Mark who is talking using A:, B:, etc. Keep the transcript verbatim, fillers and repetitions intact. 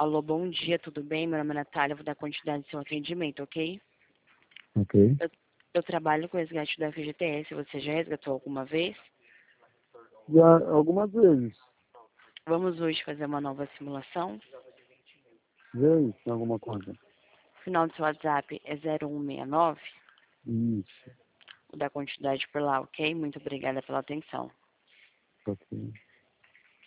A: Alô, bom dia, tudo bem? Meu nome é Natália, vou dar continuidade ao seu atendimento, ok?
B: Ok.
A: Eu, eu trabalho com resgate da F G T S, você já resgatou alguma vez?
B: Já algumas vezes.
A: Vamos hoje fazer uma nova simulação?
B: Vê se tem alguma coisa.
A: O final do seu WhatsApp é zero um seis nove,
B: Isso.
A: vou dar continuidade por lá, ok? Muito obrigada pela atenção.
B: Ok.